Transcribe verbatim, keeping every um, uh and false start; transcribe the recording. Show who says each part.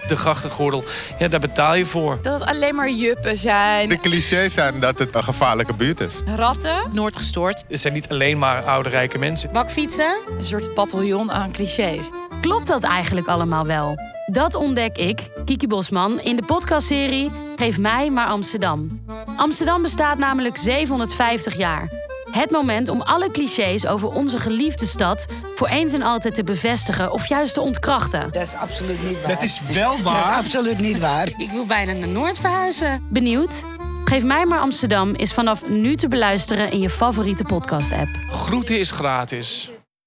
Speaker 1: De grachtengordel, ja, daar betaal je voor.
Speaker 2: Dat het alleen maar juppen zijn.
Speaker 3: De clichés zijn dat het een gevaarlijke buurt is.
Speaker 2: Ratten.
Speaker 4: Nooit gestoord.
Speaker 1: Het zijn niet alleen maar oude rijke mensen.
Speaker 5: Bakfietsen?
Speaker 2: Een soort bataljon aan clichés.
Speaker 5: Klopt dat eigenlijk allemaal wel? Dat ontdek ik, Kiki Bosman, in de podcastserie Geef mij maar Amsterdam. Amsterdam bestaat namelijk zevenhonderdvijftig jaar. Het moment om alle clichés over onze geliefde stad voor eens en altijd te bevestigen of juist te ontkrachten.
Speaker 6: Dat is absoluut niet waar.
Speaker 1: Dat is wel waar.
Speaker 6: Dat is absoluut niet waar.
Speaker 5: Ik wil bijna naar Noord verhuizen. Benieuwd? Geef mij maar Amsterdam is vanaf nu te beluisteren in je favoriete podcast-app.
Speaker 1: Groeten is gratis.